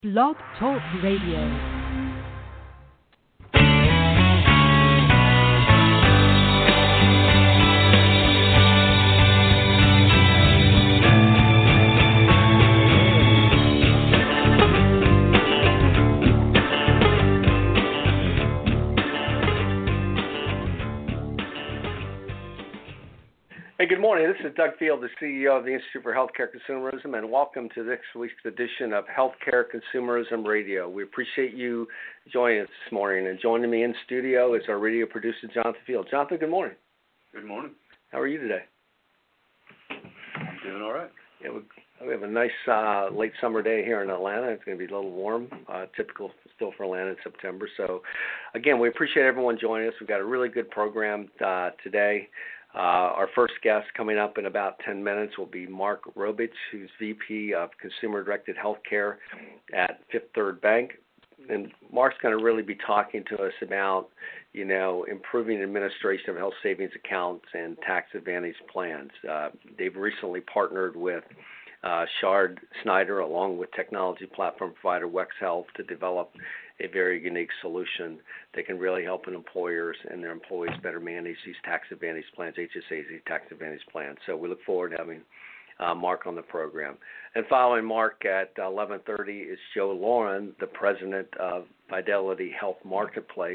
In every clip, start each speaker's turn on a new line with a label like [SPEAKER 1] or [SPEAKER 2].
[SPEAKER 1] Blog Talk Radio.
[SPEAKER 2] Hey, good morning. This is Doug Field, the CEO of the Institute for Healthcare Consumerism, and welcome to this week's edition of Healthcare Consumerism Radio. We appreciate you joining us this morning, and joining me in studio is our radio producer, Jonathan Field. Jonathan, good morning.
[SPEAKER 3] Good morning.
[SPEAKER 2] How are you today?
[SPEAKER 3] I'm doing all right.
[SPEAKER 2] Yeah, we have a nice late summer day here in Atlanta. It's going to be a little warm, typical still for Atlanta in September. So, again, we appreciate everyone joining us. We've got a really good program today. Our first guest coming up in about 10 minutes will be Mark Robich, who's VP of Consumer-Directed Healthcare at Fifth Third Bank. And Mark's going to really be talking to us about, improving administration of health savings accounts and tax advantage plans. They've recently partnered with Shard Snyder, along with technology platform provider WEX Health, to develop a very unique solution that can really help employers and their employees better manage these tax advantage plans, HSAs, these tax advantage plans. So we look forward to having Mark on the program. And following Mark at 11:30 is Joe Lauren, the president of Fidelity Health Marketplace.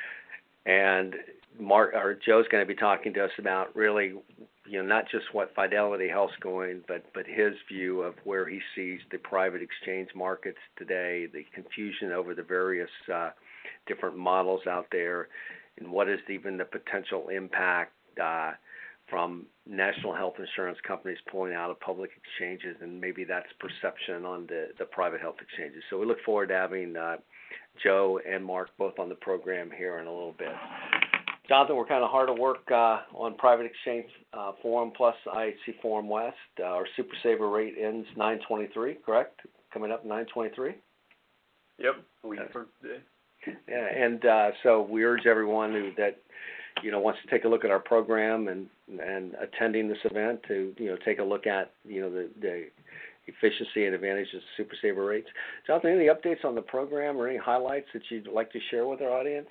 [SPEAKER 2] And Joe's going to be talking to us about really, not just what Fidelity Health's going, but his view of where he sees the private exchange markets today, the confusion over the various different models out there, and what is even the potential impact from national health insurance companies pulling out of public exchanges, and maybe that's perception on the private health exchanges. So we look forward to having Joe and Mark both on the program here in a little bit. Jonathan, we're kind of hard at work on Private Exchange Forum plus IHC Forum West. Our Super Saver rate ends 9/23, correct? Coming up 9/23?
[SPEAKER 3] Yep, a week from today.
[SPEAKER 2] Yeah, and so we urge everyone that wants to take a look at our program and attending this event to take a look at the efficiency and advantages of Super Saver rates. Jonathan, any updates on the program or any highlights that you'd like to share with our audience?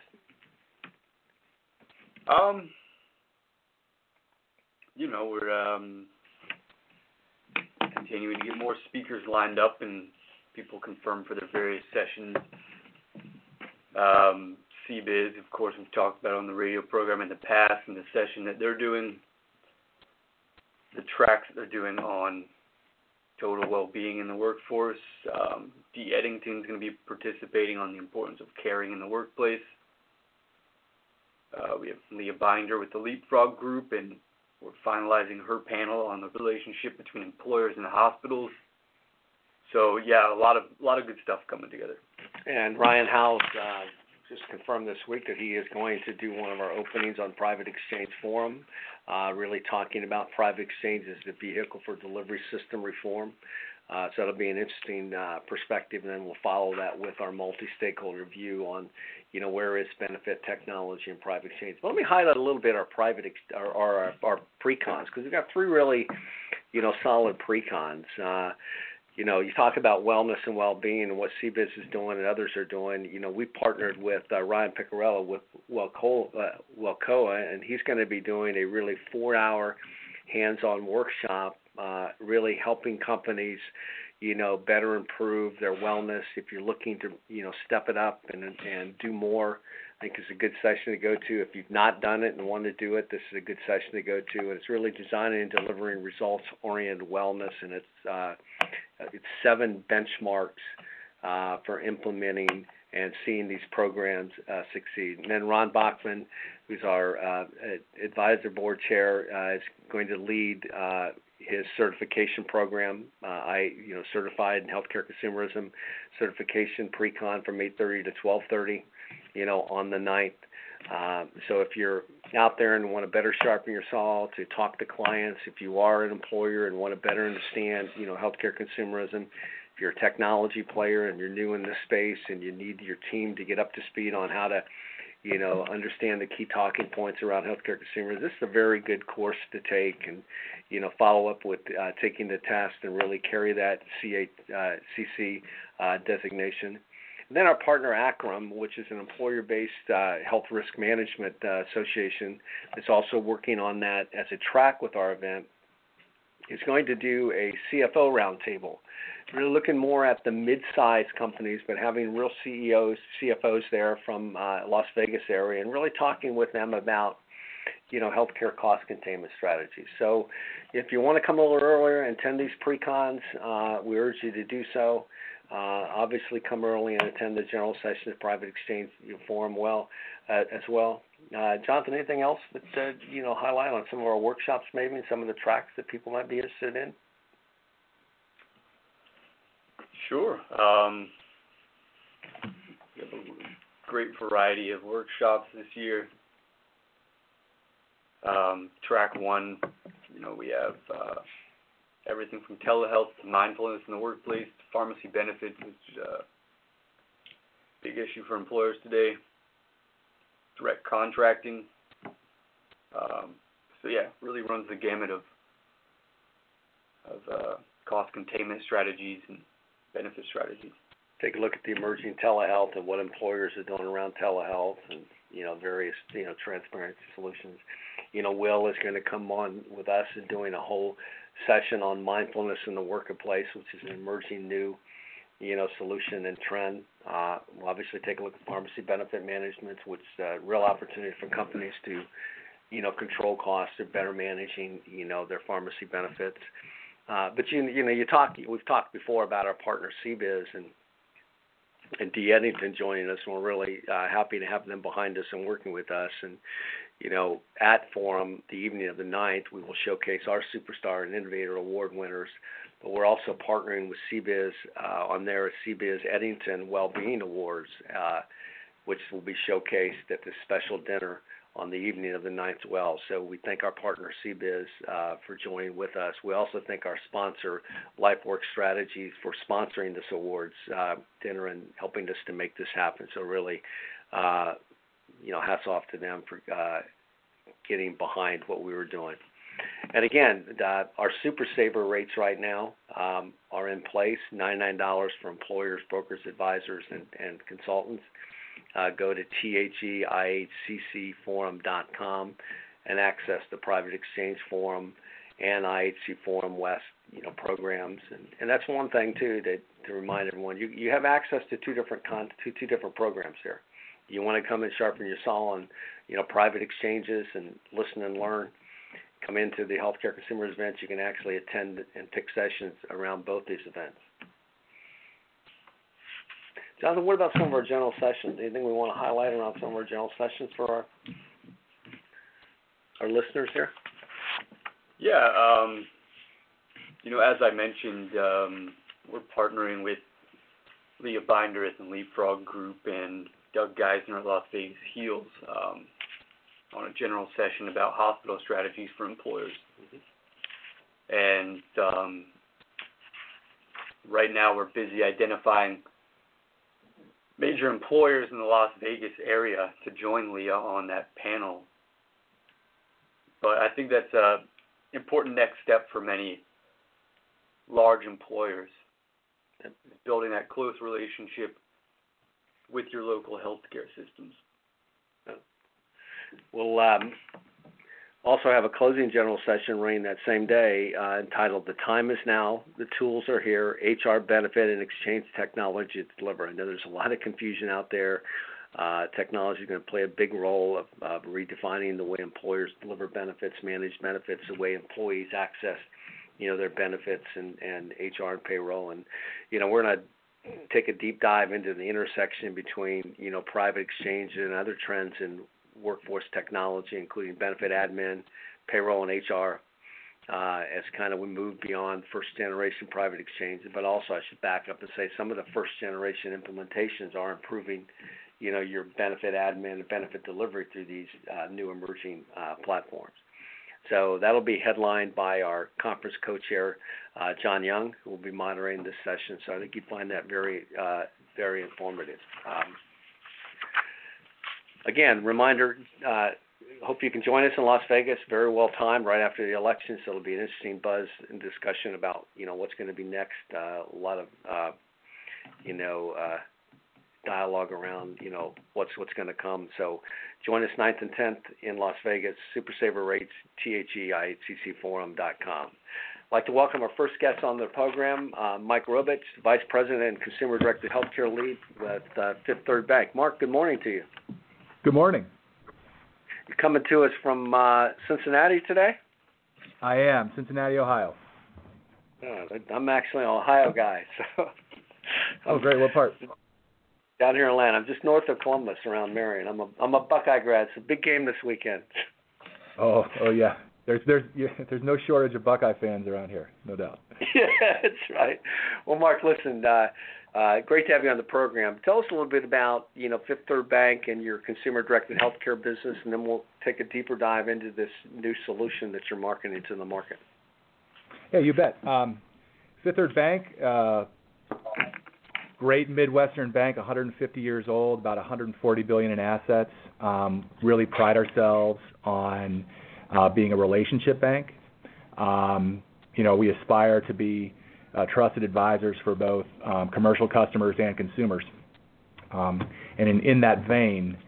[SPEAKER 3] We're continuing to get more speakers lined up and people confirmed for their various sessions. CBiz, of course, we've talked about on the radio program in the past, and the session that they're doing, the tracks that they're doing on total well-being in the workforce. Dee Eddington's going to be participating on the importance of caring in the workplace. We have Leah Binder with the Leapfrog Group, and we're finalizing her panel on the relationship between employers and hospitals. So, yeah, a lot of good stuff coming together. And
[SPEAKER 2] Ryan Howes just confirmed this week that he is going to do one of our openings on Private Exchange Forum, really talking about private exchange as the vehicle for delivery system reform. So it'll be an interesting perspective, and then we'll follow that with our multi-stakeholder view on, where is benefit technology and private exchange. But let me highlight a little bit our our pre-cons, because we've got three really, solid pre-cons. You talk about wellness and well-being and what CBiz is doing and others are doing. We partnered with Ryan Piccarello with Wellcoa, and he's going to be doing a really 4-hour hands-on workshop, really helping companies, better improve their wellness. If you're looking to, step it up and do more, I think it's a good session to go to. If you've not done it and want to do it, this is a good session to go to. And it's really designing and delivering results-oriented wellness, and it's 7 benchmarks for implementing and seeing these programs succeed. And then Ron Bachman, who's our advisor board chair, is going to lead his certification program, certified in healthcare consumerism certification pre-con from 8:30 to 12:30, on the 9th. So if you're out there and want to better sharpen your saw to talk to clients, if you are an employer and want to better understand, healthcare consumerism, if you're a technology player and you're new in this space and you need your team to get up to speed on how to, understand the key talking points around healthcare consumers. This is a very good course to take, and follow up with taking the test and really carry that CC designation. And then our partner ACRM, which is an employer-based health risk management association, is also working on that as a track with our event. Is going to do a CFO roundtable. We're looking more at the mid-sized companies, but having real CEOs, CFOs there from Las Vegas area, and really talking with them about, healthcare cost containment strategies. So, if you want to come a little earlier and attend these pre-cons, we urge you to do so. Obviously, come early and attend the general session of Private Exchange Forum as well. Jonathan, anything else that highlight on some of our workshops, maybe, and some of the tracks that people might be interested in?
[SPEAKER 3] Sure. We have a great variety of workshops this year. Track 1, we have everything from telehealth to mindfulness in the workplace to pharmacy benefits, which is a big issue for employers today. Direct contracting. Really runs the gamut of cost containment strategies and benefit strategies.
[SPEAKER 2] Take a look at the emerging telehealth and what employers are doing around telehealth and various transparency solutions. Will is going to come on with us and doing a whole session on mindfulness in the workplace, which is an emerging new solution and trend. We'll obviously take a look at pharmacy benefit management, which is a real opportunity for companies to, control costs or better managing, their pharmacy benefits. But we've talked before about our partner CBiz and Dee Eddington joining us, and we're really happy to have them behind us and working with us. And at Forum, the evening of the 9th, we will showcase our Superstar and Innovator Award winners. But we're also partnering with CBiz on their CBiz Eddington Wellbeing Awards, which will be showcased at this special dinner on the evening of the 9th as well. So we thank our partner CBiz for joining with us. We also thank our sponsor, LifeWorks Strategies, for sponsoring this awards dinner and helping us to make this happen. So really, hats off to them for getting behind what we were doing. And again, our Super Saver rates right now are in place, $99 for employers, brokers, advisors, and consultants. Go to theihccforum.com and access the Private Exchange Forum and IHC Forum West programs. And that's one thing, too, to remind everyone. You have access to two different programs here. You want to come and sharpen your saw on private exchanges and listen and learn. Come into the Healthcare Consumers events. You can actually attend and pick sessions around both these events. Jonathan, what about some of our general sessions? Anything we want to highlight around some of our general sessions for our listeners here?
[SPEAKER 3] Yeah, as I mentioned, we're partnering with Leah Binder at the Leapfrog Group and Doug Geisner at Las Vegas Heals on a general session about hospital strategies for employers. And right now we're busy identifying major employers in the Las Vegas area to join Leah on that panel. But I think that's an important next step for many large employers, building that close relationship with your local healthcare systems.
[SPEAKER 2] We'll also have a closing general session running that same day entitled "The Time Is Now, the Tools Are Here, HR Benefit and Exchange Technology to Deliver." I know there's a lot of confusion out there. Technology is going to play a big role of redefining the way employers deliver benefits, manage benefits, the way employees access, their benefits and HR and payroll. And, we're going to take a deep dive into the intersection between, private exchange and other trends in workforce technology, including benefit admin, payroll, and HR, as kind of we move beyond first-generation private exchanges. But also, I should back up and say some of the first-generation implementations are improving, your benefit admin and benefit delivery through these new emerging platforms. So that'll be headlined by our conference co-chair, John Young, who will be moderating this session. So I think you'd find that very, very informative. again, reminder, hope you can join us in Las Vegas. Very well timed right after the election, so it'll be an interesting buzz and discussion about, what's going to be next. A lot of, dialogue around, what's going to come. So join us 9th and 10th in Las Vegas, Super Saver Rates, THEIHCCforum.com. I'd like to welcome our first guest on the program, Mike Robich, Vice President and Consumer Directed Healthcare Lead with Fifth Third Bank. Mark, good morning to you.
[SPEAKER 4] Good morning.
[SPEAKER 2] You're coming to us from Cincinnati today?
[SPEAKER 4] I am, Cincinnati, Ohio.
[SPEAKER 2] I'm actually an Ohio guy. So
[SPEAKER 4] oh, great. What part?
[SPEAKER 2] Down here in Atlanta. I'm just north of Columbus, around Marion. I'm a Buckeye grad. It's a big game this weekend.
[SPEAKER 4] Oh yeah. There's no shortage of Buckeye fans around here, no doubt.
[SPEAKER 2] Yeah, that's right. Well, Mark, listen, great to have you on the program. Tell us a little bit about, Fifth Third Bank and your consumer-directed healthcare business, and then we'll take a deeper dive into this new solution that you're marketing to the market.
[SPEAKER 4] Yeah, you bet. Fifth Third Bank, great Midwestern bank, 150 years old, about $140 billion in assets. Really pride ourselves on being a relationship bank. We aspire to be trusted advisors for both commercial customers and consumers. And in that vein,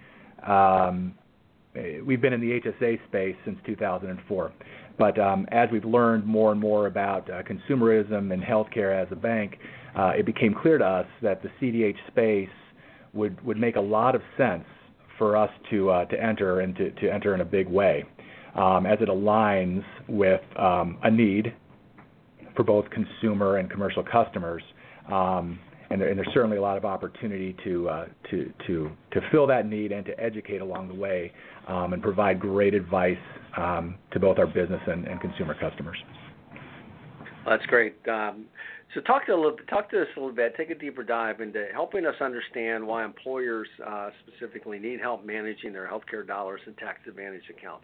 [SPEAKER 4] we've been in the HSA space since 2004. But as we've learned more and more about consumerism and healthcare as a bank, it became clear to us that the CDH space would make a lot of sense for us to enter and to enter in a big way, as it aligns with a need for both consumer and commercial customers, and there's certainly a lot of opportunity to fill that need and to educate along the way, and provide great advice to both our business and consumer customers.
[SPEAKER 2] That's great. So talk to us a little bit. Take a deeper dive into helping us understand why employers specifically need help managing their healthcare dollars and tax-advantaged accounts.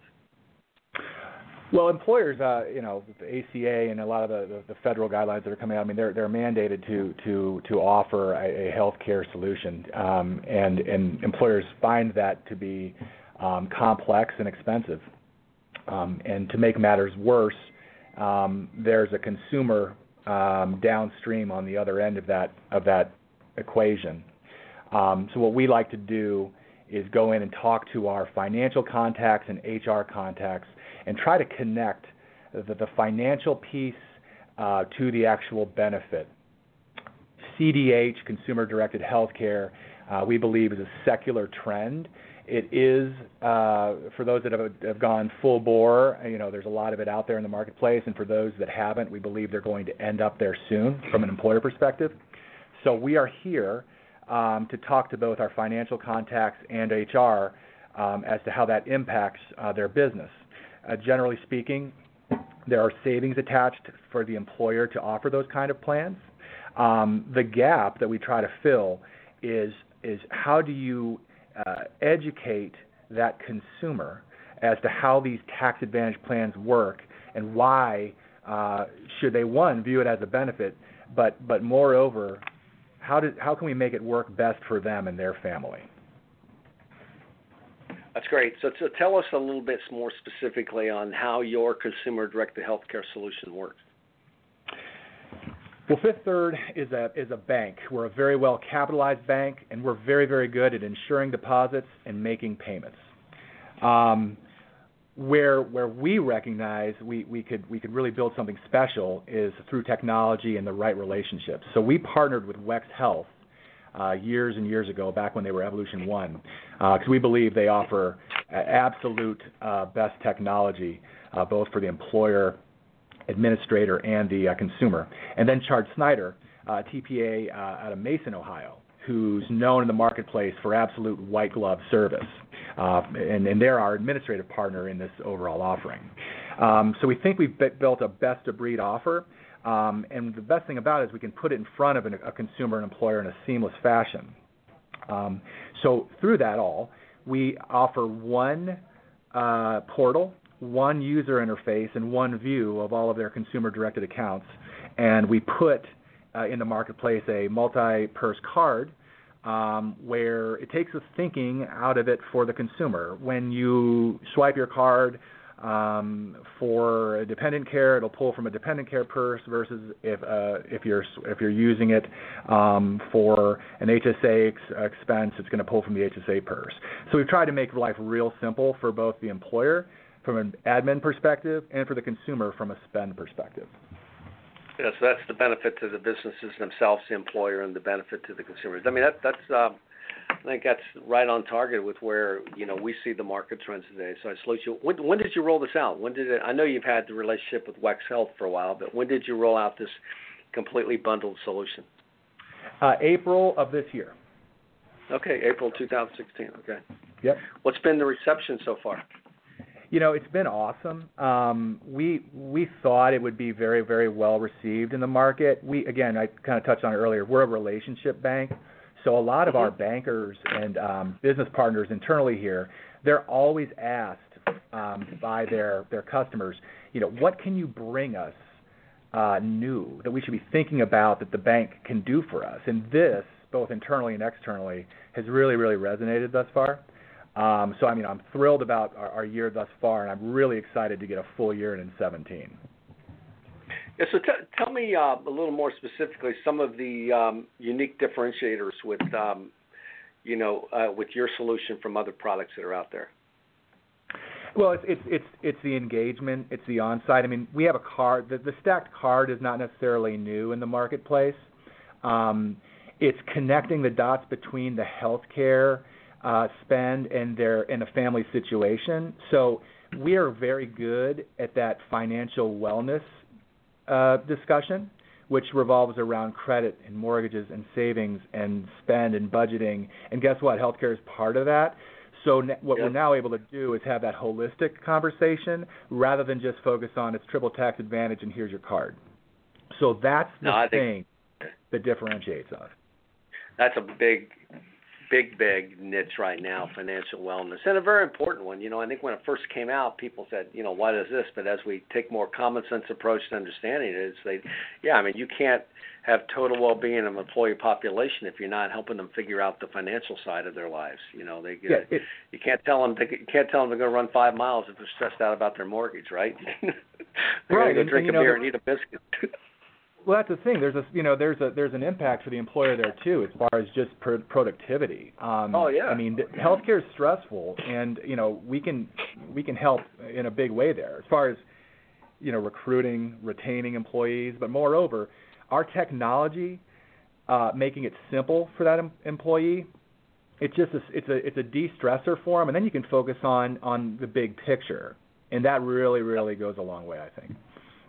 [SPEAKER 4] Well, employers, the ACA and a lot of the federal guidelines that are coming out, they're mandated to offer a healthcare solution, and employers find that to be complex and expensive. And to make matters worse, there's a consumer downstream on the other end of that equation. So what we like to do is go in and talk to our financial contacts and HR contacts and try to connect the financial piece to the actual benefit. CDH, consumer-directed healthcare, we believe is a secular trend. It is, for those that have gone full bore, there's a lot of it out there in the marketplace, and for those that haven't, we believe they're going to end up there soon from an employer perspective. So we are here to talk to both our financial contacts and HR as to how that impacts their business. Generally speaking, there are savings attached for the employer to offer those kind of plans. The gap that we try to fill is how do you educate that consumer as to how these tax advantage plans work and why should they, one, view it as a benefit, but moreover, how can we make it work best for them and their family?
[SPEAKER 2] That's great. So tell us a little bit more specifically on how your consumer-directed healthcare solution works.
[SPEAKER 4] Well, Fifth Third is a bank. We're a very well capitalized bank, and we're very, very good at insuring deposits and making payments. Where we recognize we could really build something special is through technology and the right relationships. So we partnered with WEX Health years and years ago, back when they were Evolution One, because we believe they offer absolute best technology, both for the employer, administrator, and the consumer. And then Chad Snyder, TPA out of Mason, Ohio, who's known in the marketplace for absolute white glove service. And they're our administrative partner in this overall offering. So we think we've built a best-of-breed offer. And the best thing about it is we can put it in front of a consumer and employer in a seamless fashion. So through that all, we offer one portal, one user interface, and one view of all of their consumer-directed accounts. And we put in the marketplace a multi-purse card where it takes the thinking out of it for the consumer. When you swipe your card for a dependent care, it'll pull from a dependent care purse versus if you're using it for an HSA expense, it's going to pull from the HSA purse. So we've tried to make life real simple for both the employer from an admin perspective and for the consumer from a spend perspective.
[SPEAKER 2] Yes, that's the benefit to the businesses themselves, the employer, and the benefit to the consumers. I mean, that's I think that's right on target with where we see the market trends today. So I salute you. When did you roll this out? I know you've had the relationship with WEX Health for a while, but when did you roll out this completely bundled solution?
[SPEAKER 4] April of this year.
[SPEAKER 2] Okay, April 2016. Okay.
[SPEAKER 4] Yep.
[SPEAKER 2] What's been the reception so far?
[SPEAKER 4] It's been awesome. We thought it would be very, very well received in the market. I kind of touched on it earlier. We're a relationship bank, so a lot of our bankers and business partners internally here, they're always asked by their customers, what can you bring us new that we should be thinking about that the bank can do for us? And this, both internally and externally, has really, really resonated thus far. So I'm thrilled about our year thus far, and I'm really excited to get a full year in 2017.
[SPEAKER 2] Yeah, so tell me a little more specifically some of the unique differentiators with your solution from other products that are out there.
[SPEAKER 4] Well, it's the engagement, it's the on-site. I mean, we have a card. The stacked card is not necessarily new in the marketplace. It's connecting the dots between the healthcare spend and a family situation. So we are very good at that financial wellness discussion, which revolves around credit and mortgages and savings and spend and budgeting. And guess what? Healthcare is part of that. So what we're now able to do is have that holistic conversation rather than just focus on it's triple tax advantage and here's your card. So that's the thing that differentiates us.
[SPEAKER 2] That's a big niche right now, financial wellness, and a very important one. I think when it first came out, people said, what is this? But as we take more common sense approach to understanding it, you can't have total well-being of an employee population if you're not helping them figure out the financial side of their lives. You can't tell them they're going to run 5 miles if they're stressed out about their mortgage, right? They're going to go drink a beer and eat a biscuit.
[SPEAKER 4] Well, that's the thing. There's an impact for the employer there too, as far as just productivity.
[SPEAKER 2] Oh yeah.
[SPEAKER 4] I mean, healthcare is stressful, and we can help in a big way there, as far as recruiting, retaining employees. But moreover, our technology, making it simple for that employee, it's a de-stressor for them, and then you can focus on the big picture, and that really, really goes a long way, I think.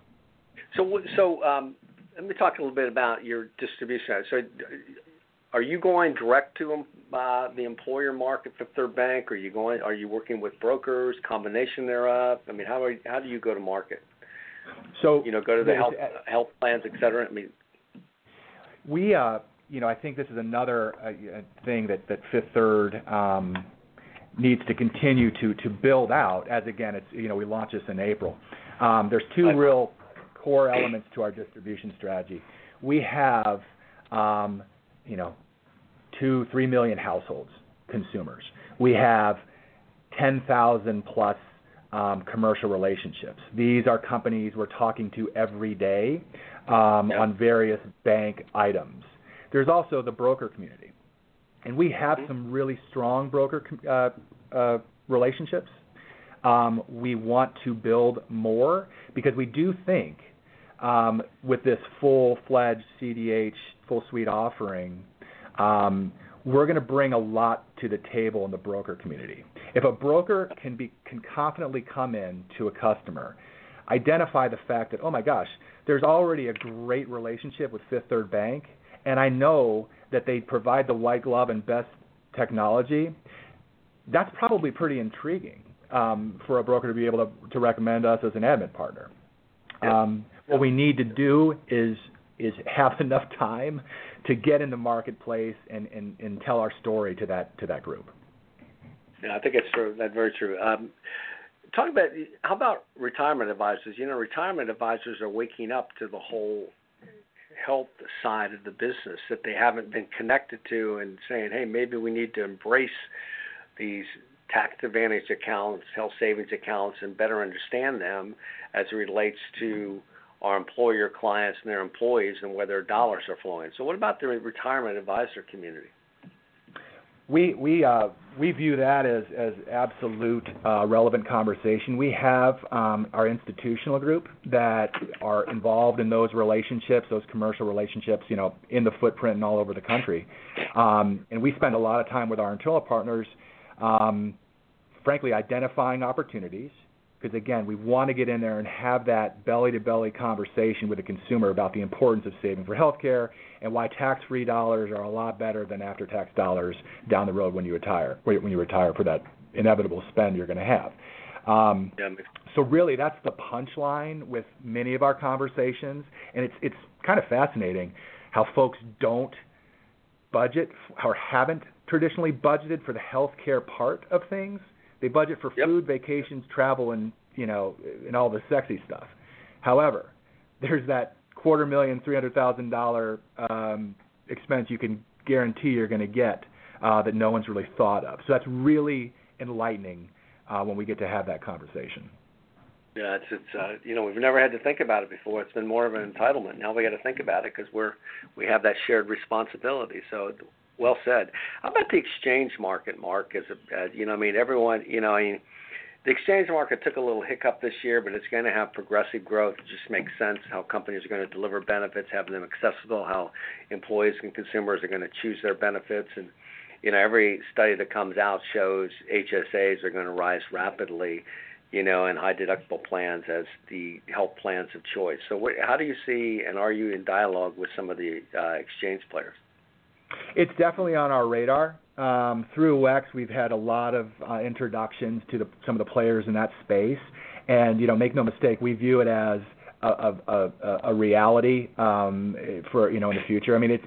[SPEAKER 2] So let me talk a little bit about your distribution. So are you going direct to the employer market for Fifth Third Bank? Are you working with brokers, combination thereof? I mean, how do you go to market?
[SPEAKER 4] So
[SPEAKER 2] go to the health plans, et cetera. I mean,
[SPEAKER 4] we I think this is another thing that Fifth Third needs to continue to build out. As again, it's we launched this in April. There's two real core elements to our distribution strategy. We have 2-3 million households, consumers. We have 10,000 plus commercial relationships. These are companies we're talking to every day on various bank items. There's also the broker community, and we have some really strong broker relationships. We want to build more because we do think with this full-fledged CDH full suite offering, we're going to bring a lot to the table in the broker community. If a broker can confidently come in to a customer, identify the fact that, oh my gosh, there's already a great relationship with Fifth Third Bank, and I know that they provide the white glove and best technology, that's probably pretty intriguing for a broker to be able to recommend us as an admin partner. What we need to do is have enough time to get in the marketplace and tell our story to that group.
[SPEAKER 2] Yeah, I think it's true. That's very true. How about retirement advisors? Retirement advisors are waking up to the whole health side of the business that they haven't been connected to, and saying, hey, maybe we need to embrace these tax advantage accounts, health savings accounts, and better understand them as it relates to our employer clients and their employees and where their dollars are flowing. So what about the retirement advisor community?
[SPEAKER 4] We view that as absolute relevant conversation. We have our institutional group that are involved in those relationships, those commercial relationships, in the footprint and all over the country. And we spend a lot of time with our internal partners, frankly, identifying opportunities. Because, again, we want to get in there and have that belly-to-belly conversation with the consumer about the importance of saving for health care and why tax-free dollars are a lot better than after-tax dollars down the road when you retire for that inevitable spend you're going to have. So really that's the punchline with many of our conversations. And it's kind of fascinating how folks don't budget or haven't traditionally budgeted for the health care part of things. They budget for food, vacations, travel, and and all the sexy stuff. However, there's that $250,000, $300,000 expense you can guarantee you're going to get that no one's really thought of. So that's really enlightening when we get to have that conversation.
[SPEAKER 2] Yeah, it's we've never had to think about it before. It's been more of an entitlement. Now we got to think about it because we have that shared responsibility. So. Well said. How about the exchange market, Mark? Everyone, the exchange market took a little hiccup this year, but it's going to have progressive growth. It just makes sense how companies are going to deliver benefits, have them accessible, how employees and consumers are going to choose their benefits. And, every study that comes out shows HSAs are going to rise rapidly, and high deductible plans as the health plans of choice. So how do you see, and are you in dialogue with some of the exchange players?
[SPEAKER 4] It's definitely on our radar. Through WEX, we've had a lot of introductions to some of the players in that space, and make no mistake, we view it as a reality for in the future. I mean,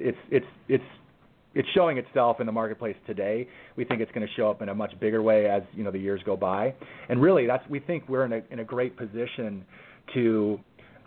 [SPEAKER 4] it's showing itself in the marketplace today. We think it's going to show up in a much bigger way as the years go by, and really, we think we're in a great position to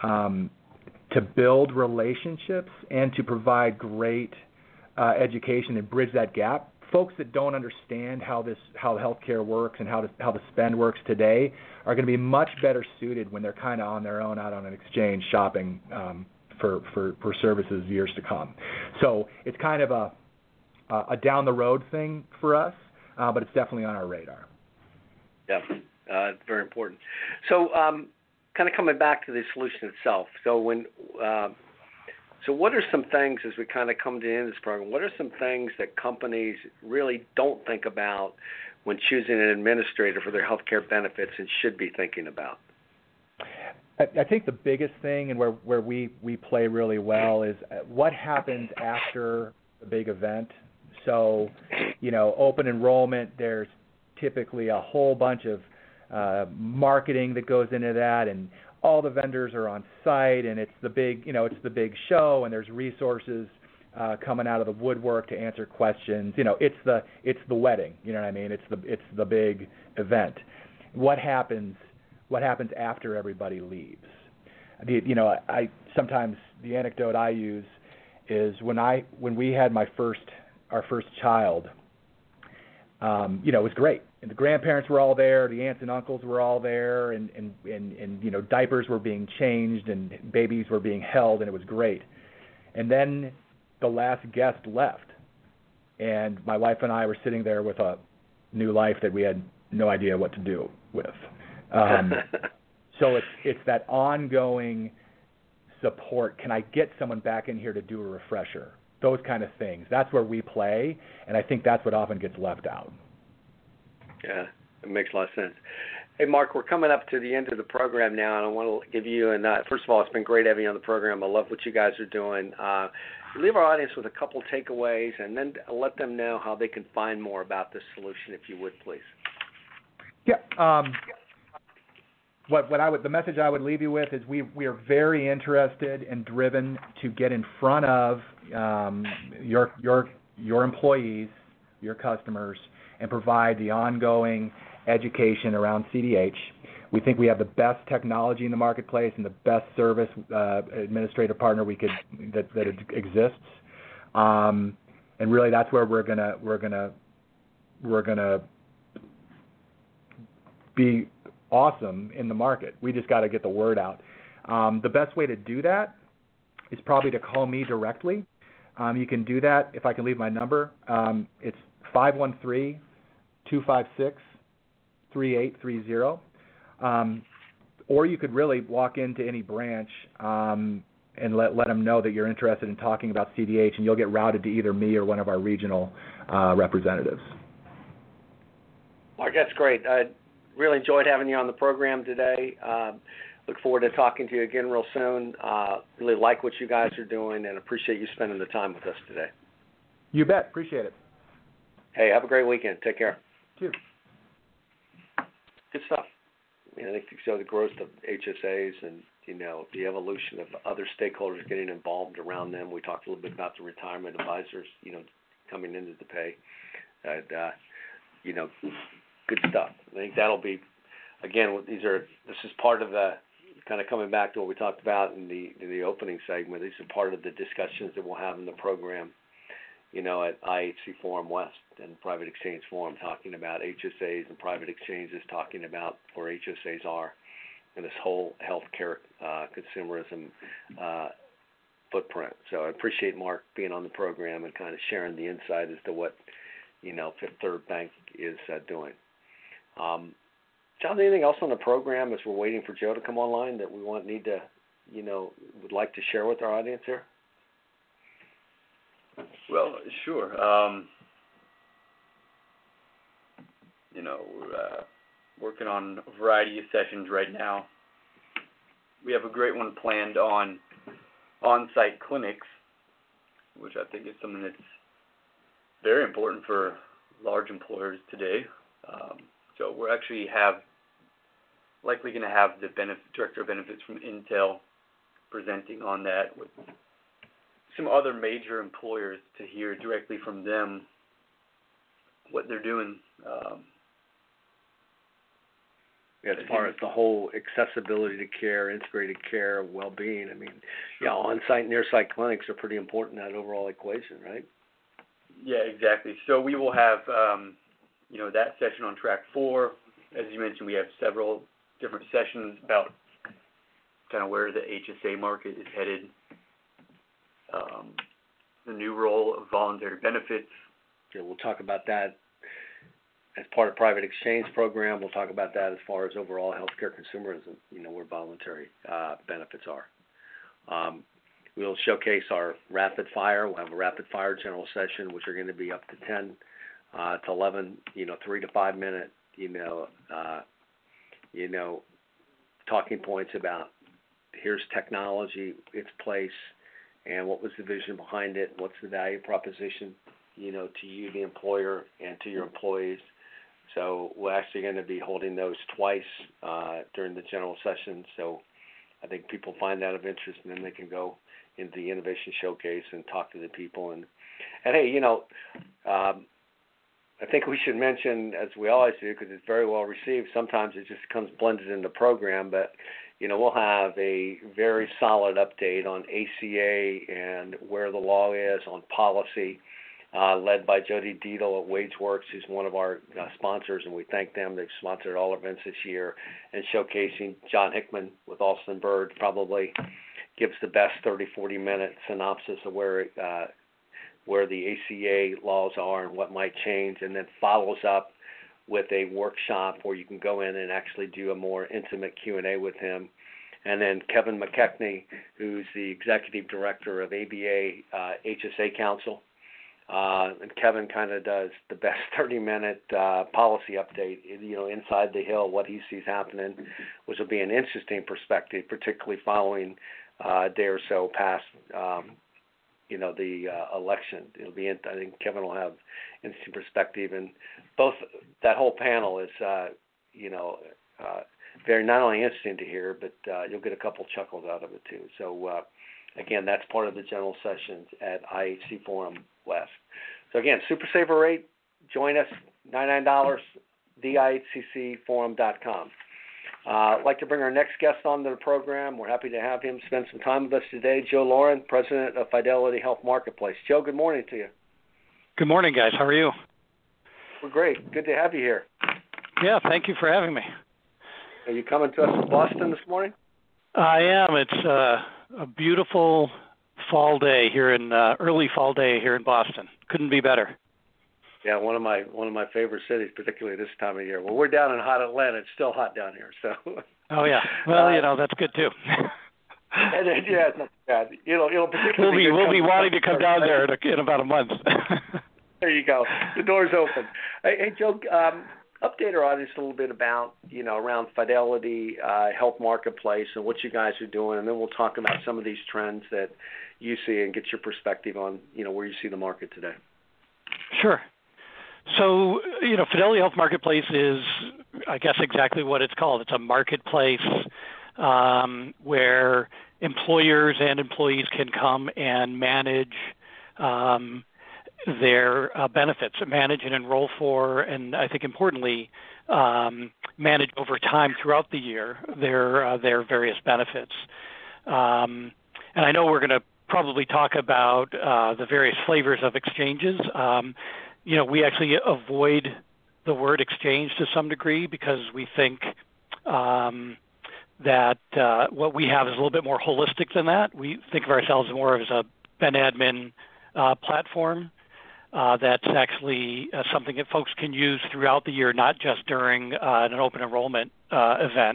[SPEAKER 4] build relationships and to provide great education and bridge that gap. Folks that don't understand how healthcare works and how the spend works today are going to be much better suited when they're kind of on their own out on an exchange shopping for services years to come. So it's kind of a down the road thing for us, but it's definitely on our radar.
[SPEAKER 2] Yeah, it's very important. So kind of coming back to the solution itself. So what are some things, as we kind of come to the end of this program, what are some things that companies really don't think about when choosing an administrator for their healthcare benefits and should be thinking about?
[SPEAKER 4] I think the biggest thing and where we play really well is what happens after the big event. So, open enrollment, there's typically a whole bunch of marketing that goes into that, and all the vendors are on site, and it's the big show, and there's resources coming out of the woodwork to answer questions. It's the wedding. You know what I mean? It's the big event. What happens after everybody leaves? Sometimes the anecdote I use is when we had our first child. It was great. And the grandparents were all there, the aunts and uncles were all there, and diapers were being changed and babies were being held, and it was great. And then the last guest left, and my wife and I were sitting there with a new life that we had no idea what to do with. So it's that ongoing support. Can I get someone back in here to do a refresher? Those kind of things. That's where we play, and I think that's what often gets left out.
[SPEAKER 2] Yeah, it makes a lot of sense. Hey, Mark, we're coming up to the end of the program now, and I want to give you, first of all, it's been great having you on the program. I love what you guys are doing. Leave our audience with a couple takeaways, and then let them know how they can find more about this solution, if you would, please.
[SPEAKER 4] Yeah. The message I would leave you with is we are very interested and driven to get in front of your employees, your customers, and provide the ongoing education around CDH. We think we have the best technology in the marketplace and the best service administrative partner that exists. And really, that's where we're gonna be awesome in the market. We just got to get the word out. The best way to do that is probably to call me directly. You can do that if I can leave my number. It's 513-256-3830. Or you could really walk into any branch and let them know that you're interested in talking about CDH, and you'll get routed to either me or one of our regional representatives.
[SPEAKER 2] Mark, that's great. I really enjoyed having you on the program today. Look forward to talking to you again real soon. Really like what you guys are doing and appreciate you spending the time with us today.
[SPEAKER 4] You bet. Appreciate it.
[SPEAKER 2] Hey, have a great weekend. Take care.
[SPEAKER 4] You too.
[SPEAKER 2] Good stuff. I think you show the growth of HSAs and, the evolution of other stakeholders getting involved around them. We talked a little bit about the retirement advisors, coming into the pay. Good stuff. I think that'll be, again, this is part of the, kind of coming back to what we talked about in the opening segment. These are part of the discussions that we'll have in the program, at IHC Forum West and Private Exchange Forum, talking about HSAs and private exchanges, talking about where HSAs are and this whole healthcare consumerism footprint. So I appreciate Mark being on the program and kind of sharing the insight as to what, Fifth Third Bank is doing. John, anything else on the program as we're waiting for Joe to come online that we would like to share with our audience here?
[SPEAKER 3] Well, sure. We're working on a variety of sessions right now. We have a great one planned on on-site clinics, which I think is something that's very important for large employers today. So we're actually likely going to have the director of benefits from Intel presenting on that with some other major employers to hear directly from them what they're doing.
[SPEAKER 2] As far as the whole accessibility to care, integrated care, well-being, on-site and near-site clinics are pretty important in that overall equation, right?
[SPEAKER 3] Yeah, exactly. So we will have, that session on track 4. As you mentioned, we have several different sessions about kind of where the HSA market is headed, the new role of voluntary benefits.
[SPEAKER 2] Yeah, we'll talk about that as part of private exchange program. We'll talk about that as far as overall healthcare consumerism, where voluntary benefits are. We'll showcase our rapid fire. We'll have a rapid fire general session, which are going to be up to 10 to 11, 3 to 5 minute, talking points about here's technology, its place, and what was the vision behind it, what's the value proposition, to you, the employer, and to your employees. So we're actually going to be holding those twice during the general session. So I think people find that of interest, and then they can go into the innovation showcase and talk to the people. And hey, I think we should mention, as we always do, because it's very well received, sometimes it just comes blended in the program, but we'll have a very solid update on ACA and where the law is on policy, led by Jody Dietl at WageWorks, who's one of our sponsors, and we thank them. They've sponsored all events this year, and showcasing John Hickman with Alston Bird probably gives the best 30, 40-minute synopsis of where the ACA laws are and what might change, and then follows up with a workshop where you can go in and actually do a more intimate Q&A with him. And then Kevin McKechnie, who's the executive director of ABA HSA Council. And Kevin kind of does the best 30-minute policy update, inside the hill, what he sees happening, which will be an interesting perspective, particularly following a day or so past, the election. It'll be, I think Kevin will have interesting perspective, and that whole panel is, very not only interesting to hear, but you'll get a couple chuckles out of it too. So again, that's part of the general sessions at IHC Forum West. So again, Super Saver rate, join us, $99, theiHCCforum.com. I'd like to bring our next guest on to the program. We're happy to have him spend some time with us today. Joe Lauren, President of Fidelity Health Marketplace. Joe, good morning to you.
[SPEAKER 5] Good morning, guys. How are you?
[SPEAKER 2] We're great. Good to have you here.
[SPEAKER 5] Yeah, thank you for having me.
[SPEAKER 2] Are you coming to us from Boston this morning?
[SPEAKER 5] I am. It's a beautiful fall day here early fall day here in Boston. Couldn't be better.
[SPEAKER 2] Yeah, one of my favorite cities, particularly this time of year. Well, we're down in hot Atlanta. It's still hot down here, so.
[SPEAKER 5] Oh yeah. Well, that's good too.
[SPEAKER 2] Yeah, it's not bad. It'll particularly.
[SPEAKER 5] We'll be wanting to come down there in about a month.
[SPEAKER 2] There you go. The door's open. Hey Joe, update our audience a little bit about around Fidelity Health Marketplace and what you guys are doing, and then we'll talk about some of these trends that you see and get your perspective on where you see the market today.
[SPEAKER 5] Sure. So, Fidelity Health Marketplace is, I guess, exactly what it's called. It's a marketplace where employers and employees can come and manage their benefits, manage and enroll for, and I think importantly, manage over time throughout the year their various benefits. And I know we're going to probably talk about the various flavors of exchanges. We actually avoid the word exchange to some degree because we think that what we have is a little bit more holistic than that. We think of ourselves more as a Ben admin platform that's actually something that folks can use throughout the year, not just during an open enrollment event.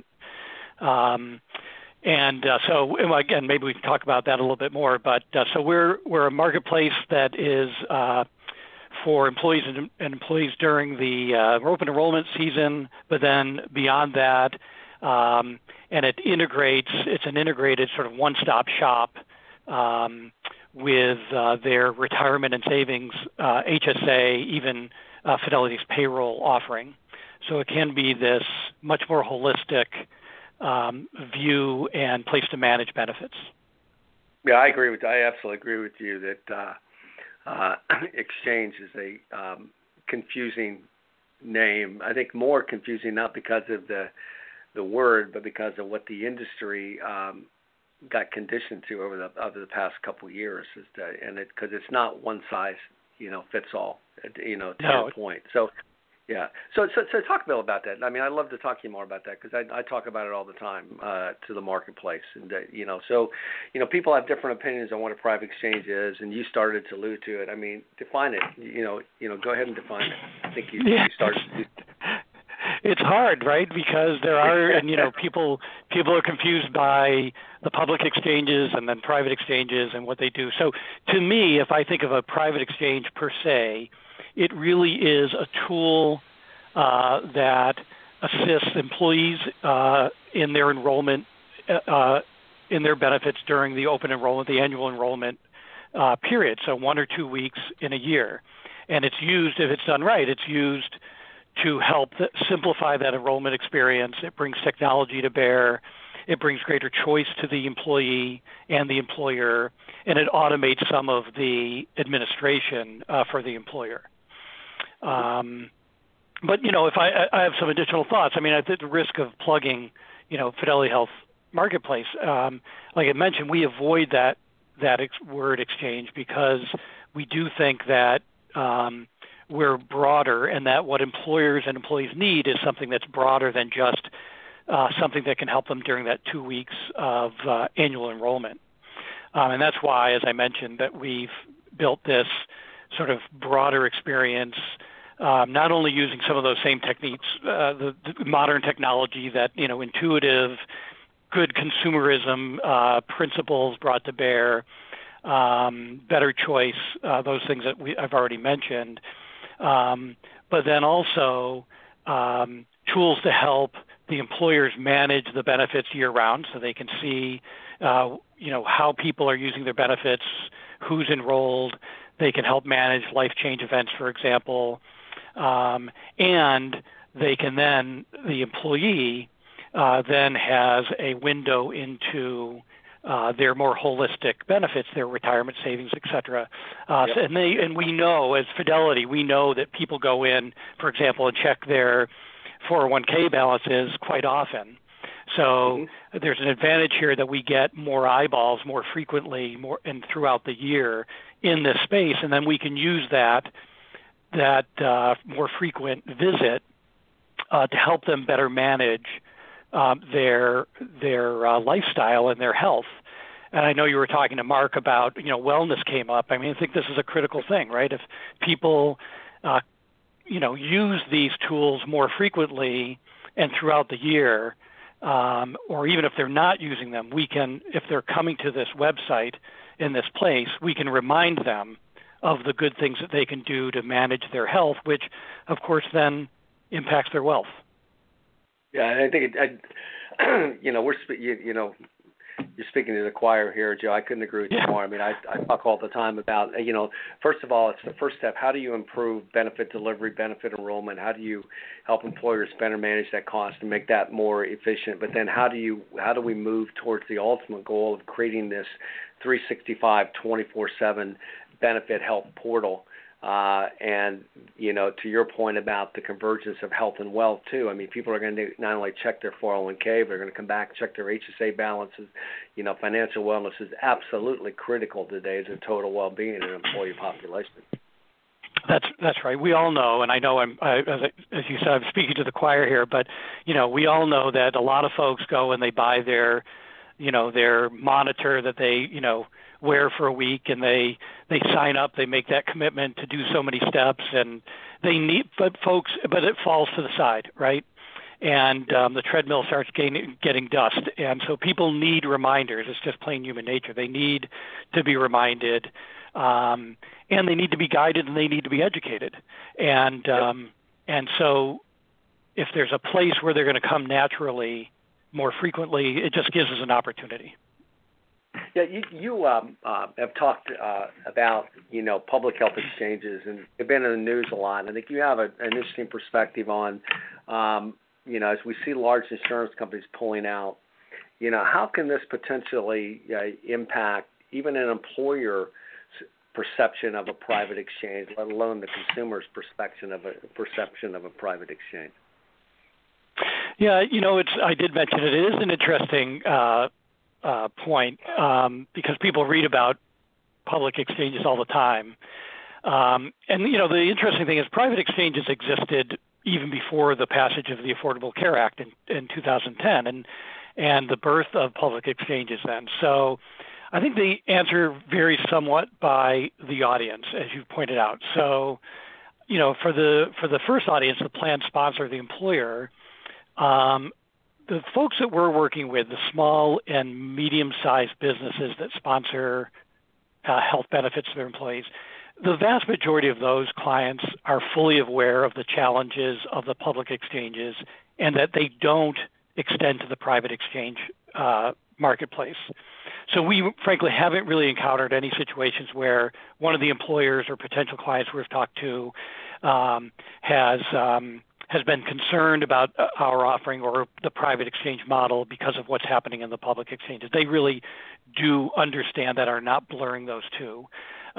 [SPEAKER 5] So again, maybe we can talk about that a little bit more. But so we're a marketplace that is for employees and employees during the open enrollment season, but then beyond that, and it's an integrated sort of one-stop shop with their retirement and savings, HSA, even Fidelity's payroll offering. So it can be this much more holistic view and place to manage benefits.
[SPEAKER 2] Yeah, I absolutely agree with you that exchange is a confusing name. I think more confusing not because of the word, but because of what the industry got conditioned to over the past couple of years, because it's not one size fits all. To your point. So. Yeah. So talk a bit about that. I mean, I'd love to talk to you more about that because I talk about it all the time to the marketplace, and so people have different opinions on what a private exchange is, and you started to allude to it. I mean, define it. Go ahead and define it. I think you started.
[SPEAKER 5] It's hard, right? Because there are, and people are confused by the public exchanges and then private exchanges and what they do. So to me, if I think of a private exchange per se, it really is a tool that assists employees in their enrollment, in their benefits during the open enrollment, the annual enrollment period, so 1 or 2 weeks in a year. And it's used, if it's done right, it's used to help simplify that enrollment experience. It brings technology to bear. It brings greater choice to the employee and the employer, and it automates some of the administration for the employer. But if I have some additional thoughts, I mean, at the risk of plugging, Fidelity Health Marketplace, like I mentioned, we avoid that word exchange because we do think that we're broader, and that what employers and employees need is something that's broader than just something that can help them during that 2 weeks of annual enrollment. And that's why, as I mentioned, that we've built this sort of broader experience, not only using some of those same techniques, the modern technology that, intuitive, good consumerism principles brought to bear, better choice, those things that I've already mentioned, but then also tools to help the employers manage the benefits year-round so they can see, how people are using their benefits, who's enrolled. They can help manage life change events, for example, and they can then, the employee then has a window into their more holistic benefits, their retirement savings, et cetera.
[SPEAKER 2] Yep.
[SPEAKER 5] And we know, as Fidelity, we know that people go in, for example, and check their 401k balances quite often. So there's an advantage here that we get more eyeballs more frequently, more and throughout the year in this space, and then we can use that more frequent visit to help them better manage their lifestyle and their health. And I know you were talking to Mark about, wellness came up. I mean, I think this is a critical thing, right? If people, use these tools more frequently and throughout the year, or even if they're not using them, we can, if they're coming to this website in this place, we can remind them of the good things that they can do to manage their health, which, of course, then impacts their wealth.
[SPEAKER 2] Yeah, and I think you're speaking to the choir here, Joe. I couldn't agree with you more. I mean, I talk all the time about, first of all, it's the first step. How do you improve benefit delivery, benefit enrollment? How do you help employers better manage that cost and make that more efficient? But then how do we move towards the ultimate goal of creating this 365, 24/7 benefit health portal? And, to your point about the convergence of health and wealth, too. I mean, people are going to not only check their 401k, but they're going to come back, check their HSA balances. Financial wellness is absolutely critical today to total well-being in an employee population.
[SPEAKER 5] That's right. We all know, and I know as you said, I'm speaking to the choir here, but, we all know that a lot of folks go and they buy their monitor that they, wear for a week, and they sign up, they make that commitment to do so many steps, and but it falls to the side, right? And the treadmill starts getting dust, and so people need reminders. It's just plain human nature. They need to be reminded, and they need to be guided, and they need to be educated, and so if there's a place where they're going to come naturally more frequently, it just gives us an opportunity.
[SPEAKER 2] Yeah, you have talked about, public health exchanges, and they've been in the news a lot. And I think you have an interesting perspective on, as we see large insurance companies pulling out, how can this potentially impact even an employer perception of a private exchange, let alone the consumer's perception of a private exchange?
[SPEAKER 5] Yeah, I did mention it. It is an interesting point because people read about public exchanges all the time. And, the interesting thing is private exchanges existed even before the passage of the Affordable Care Act in 2010 and the birth of public exchanges then. So I think the answer varies somewhat by the audience, as you pointed out. So, for the first audience, the plan sponsor, the employer, the folks that we're working with, the small and medium-sized businesses that sponsor health benefits to their employees, the vast majority of those clients are fully aware of the challenges of the public exchanges and that they don't extend to the private exchange marketplace. So we, frankly, haven't really encountered any situations where one of the employers or potential clients we've talked to has been concerned about our offering or the private exchange model because of what's happening in the public exchanges. They really do understand that, are not blurring those two.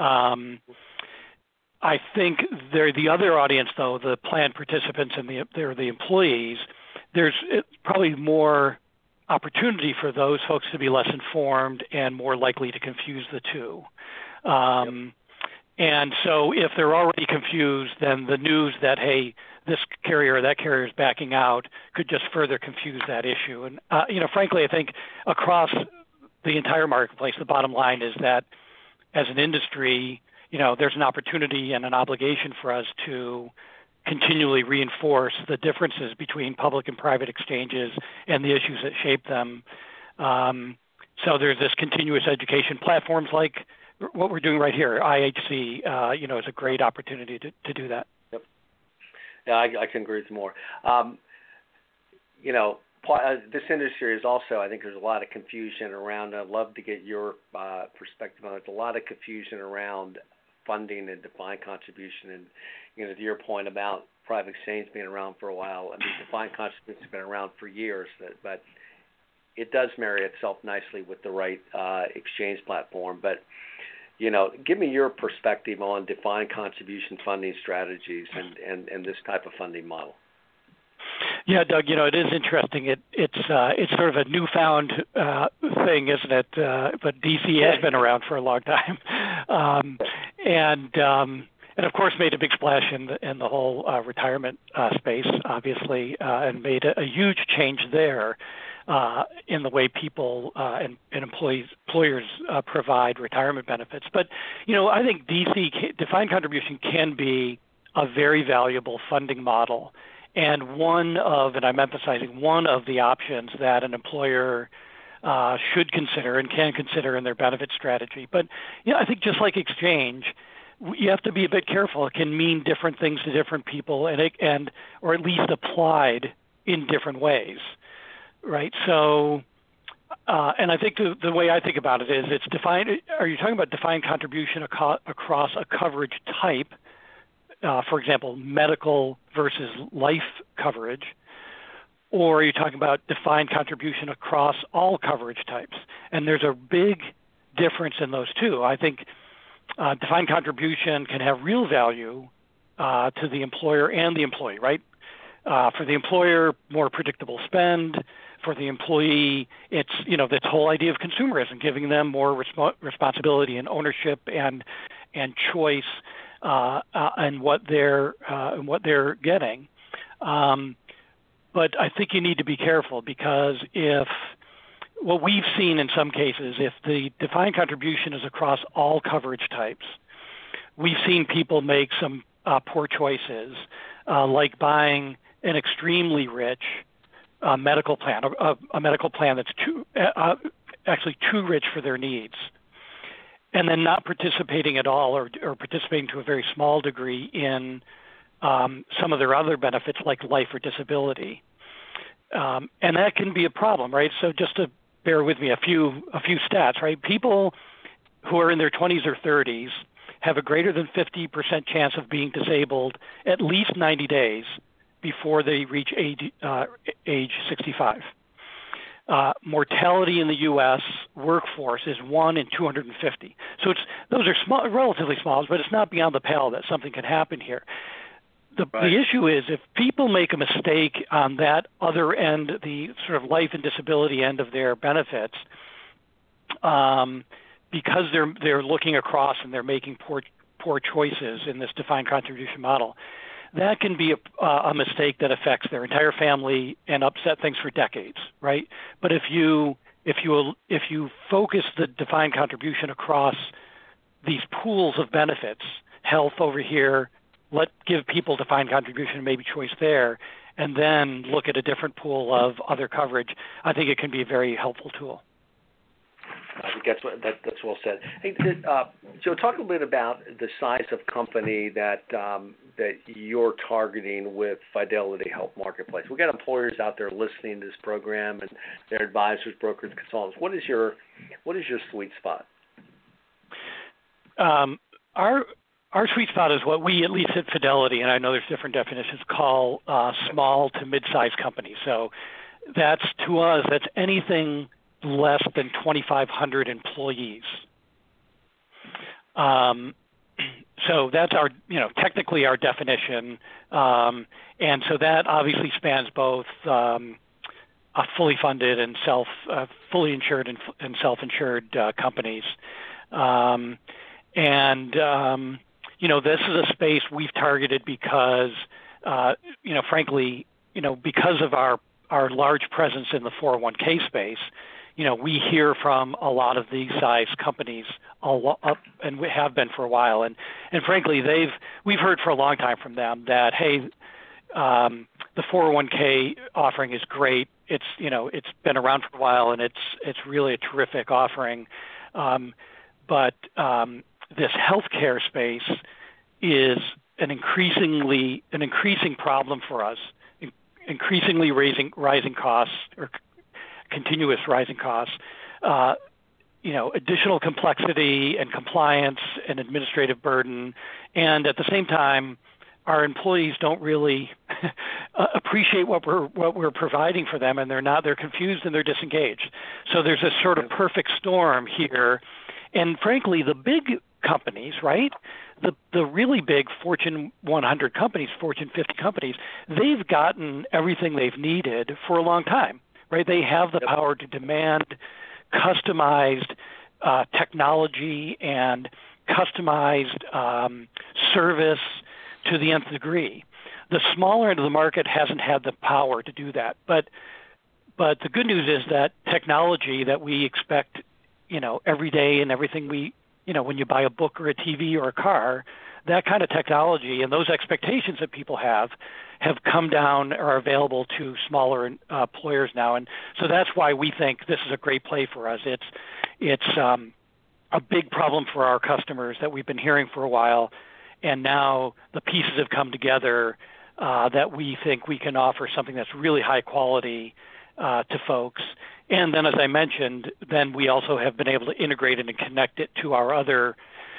[SPEAKER 5] I think they're the other audience, though, the plan participants and the employees. There's probably more opportunity for those folks to be less informed and more likely to confuse the two. And so if they're already confused, then the news that, hey, this carrier or that carrier is backing out could just further confuse that issue. And, frankly, I think across the entire marketplace, the bottom line is that as an industry, there's an opportunity and an obligation for us to continually reinforce the differences between public and private exchanges and the issues that shape them. So there's this continuous education platforms like what we're doing right here. IHC, is a great opportunity to do that.
[SPEAKER 2] Yep. Yeah, I can agree with you more. This industry is also, I think there's a lot of confusion around. I'd love to get your perspective on it. There's a lot of confusion around funding and defined contribution. And, to your point about private exchange being around for a while, I mean, defined contribution has been around for years, but it does marry itself nicely with the right exchange platform. But, give me your perspective on defined contribution funding strategies and this type of funding model.
[SPEAKER 5] Yeah, Doug, it is interesting. It's sort of a newfound thing, isn't it? But DC has been around for a long time, and of course made a big splash in the whole retirement space, obviously, and made a huge change there in the way people and employers provide retirement benefits. But I think DC defined contribution can be a very valuable funding model. And I'm emphasizing one of the options that an employer should consider and can consider in their benefit strategy. But I think just like exchange, you have to be a bit careful. It can mean different things to different people, or at least applied in different ways, right? So, and I think the way I think about it is it's defined. Are you talking about defined contribution across a coverage type? For example, medical versus life coverage, or are you talking about defined contribution across all coverage types? And there's a big difference in those two. I think defined contribution can have real value to the employer and the employee, right? For the employer, more predictable spend. For the employee, it's this whole idea of consumerism, giving them more responsibility and ownership and choice. And what they're getting, but I think you need to be careful, because if what we've seen in some cases, if the defined contribution is across all coverage types, we've seen people make some poor choices, like buying an extremely rich medical plan, a medical plan that's too rich for their needs, and then not participating at all, or participating to a very small degree in some of their other benefits like life or disability. And that can be a problem, right? So just to bear with me, a few stats, right? People who are in their 20s or 30s have a greater than 50% chance of being disabled at least 90 days before they reach age 65. Mortality in the U.S. workforce is 1 in 250. So those are small, relatively small, but it's not beyond the pale that something can happen here. The issue is if people make a mistake on that other end, the sort of life and disability end of their benefits, because they're looking across and they're making poor choices in this defined contribution model, that can be a mistake that affects their entire family and upset things for decades, right? But if you focus the defined contribution across these pools of benefits, health over here, give people defined contribution, maybe choice there, and then look at a different pool of other coverage, I think it can be a very helpful tool.
[SPEAKER 2] I think that's well said. Hey, Joe, talk a little bit about the size of company that you're targeting with Fidelity Health Marketplace. We've got employers out there listening to this program, and their advisors, brokers, consultants. What is your sweet spot?
[SPEAKER 5] Our sweet spot is what we, at least at Fidelity, and I know there's different definitions, call small to mid-sized companies. So that's, to us, that's anything less than 2,500 employees. So that's our, technically our definition. And so that obviously spans both fully funded and fully insured and self-insured companies. This is a space we've targeted because, frankly, because of our large presence in the 401k space, we hear from a lot of these size companies and we have been for a while. And frankly, we've heard for a long time from them that, hey, the 401k offering is great. It's been around for a while, and it's really a terrific offering. But this healthcare space is an increasing problem for us, increasingly rising costs or continuous rising costs, additional complexity and compliance and administrative burden, and at the same time, our employees don't really appreciate what we're providing for them, and they're confused and they're disengaged. So there's a sort of perfect storm here, and frankly, the big companies, right? The really big Fortune 100 companies, Fortune 50 companies, they've gotten everything they've needed for a long time, right? They have the power to demand customized technology and customized service to the nth degree. The smaller end of the market hasn't had the power to do that, but the good news is that technology that we expect, every day and everything when you buy a book or a TV or a car, that kind of technology and those expectations that people have come down or are available to smaller employers now. And so that's why we think this is a great play for us. It's a big problem for our customers that we've been hearing for a while, and now the pieces have come together that we think we can offer something that's really high quality to folks. And then, as I mentioned, then we also have been able to integrate it and connect it to our other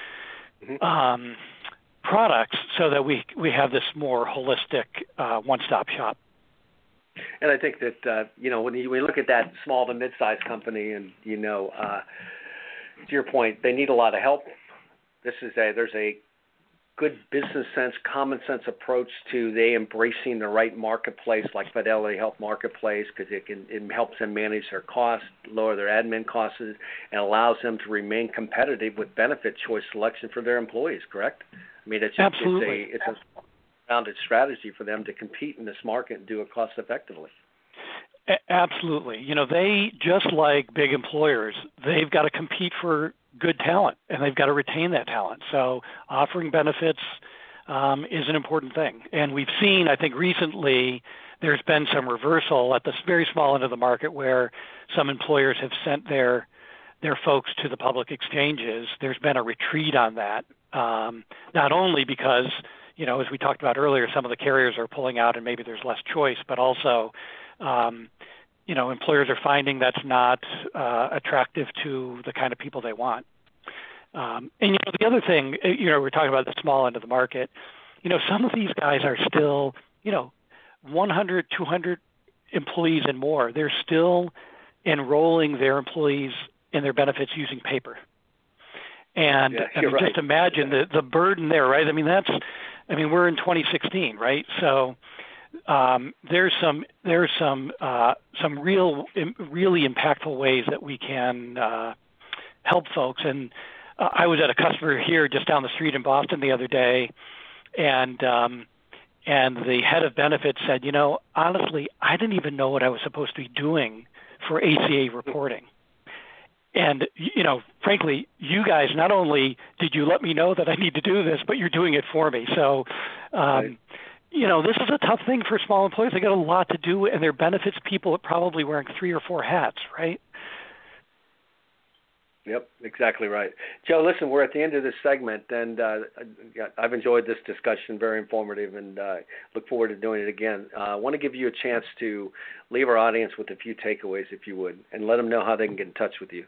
[SPEAKER 5] products so that we have this more holistic one-stop shop.
[SPEAKER 2] And I think that, when you look at that small to mid-sized company and, to your point, they need a lot of help. There's a good business sense, common sense approach to they embracing the right marketplace like Fidelity Health Marketplace because it helps them manage their costs, lower their admin costs, and allows them to remain competitive with benefit choice selection for their employees, correct? I mean, it's a rounded strategy for them to compete in this market and do it cost effectively.
[SPEAKER 5] Absolutely. They, just like big employers, they've got to compete for good talent, and they've got to retain that talent. So offering benefits is an important thing. And we've seen, I think recently, there's been some reversal at the very small end of the market where some employers have sent their folks to the public exchanges. There's been a retreat on that, not only because, as we talked about earlier, some of the carriers are pulling out and maybe there's less choice, but also employers are finding that's not attractive to the kind of people they want. And the other thing, we're talking about the small end of the market. Some of these guys are still, 100, 200 employees and more. They're still enrolling their employees in their benefits using paper. And
[SPEAKER 2] right.
[SPEAKER 5] Just imagine the burden there, right? We're in 2016, right? So there's some really impactful ways that we can help folks. And I was at a customer here just down the street in Boston the other day, and the head of benefits said, honestly, I didn't even know what I was supposed to be doing for ACA reporting. And, frankly, you guys, not only did you let me know that I need to do this, but you're doing it for me. So,
[SPEAKER 2] right.
[SPEAKER 5] This is a tough thing for small employers. They got a lot to do, and their benefits people are probably wearing 3 or 4 hats, right?
[SPEAKER 2] Yep, exactly right. Joe, listen, we're at the end of this segment, and I've enjoyed this discussion, very informative, and look forward to doing it again. I want to give you a chance to leave our audience with a few takeaways, if you would, and let them know how they can get in touch with you.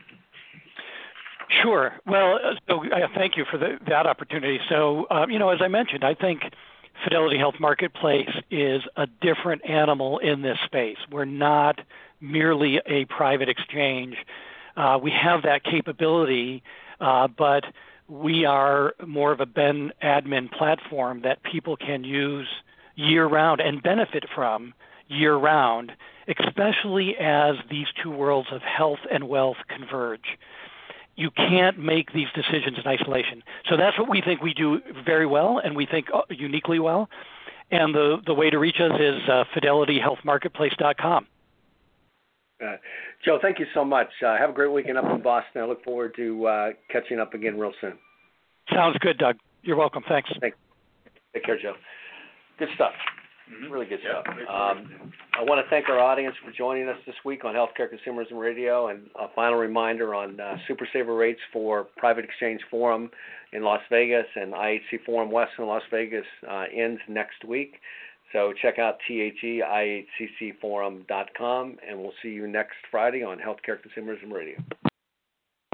[SPEAKER 5] Sure. Well, so thank you for that opportunity. So, as I mentioned, I think Fidelity Health Marketplace is a different animal in this space. We're not merely a private exchange. We have that capability, but we are more of a Ben admin platform that people can use year-round and benefit from year-round, especially as these two worlds of health and wealth converge. You can't make these decisions in isolation. So that's what we think we do very well, and we think uniquely well. And the way to reach us is fidelityhealthmarketplace.com.
[SPEAKER 2] Joe, thank you so much. Have a great weekend up in Boston. I look forward to catching up again real soon.
[SPEAKER 5] Sounds good, Doug. You're welcome. Thanks.
[SPEAKER 2] Take care, Joe. Good stuff. Really good stuff. I want to thank our audience for joining us this week on Healthcare Consumerism Radio, and a final reminder on Super Saver rates for Private Exchange Forum in Las Vegas and IHC Forum West in Las Vegas ends next week. So check out THEIHCCforum.com, and we'll see you next Friday on Healthcare Consumerism Radio.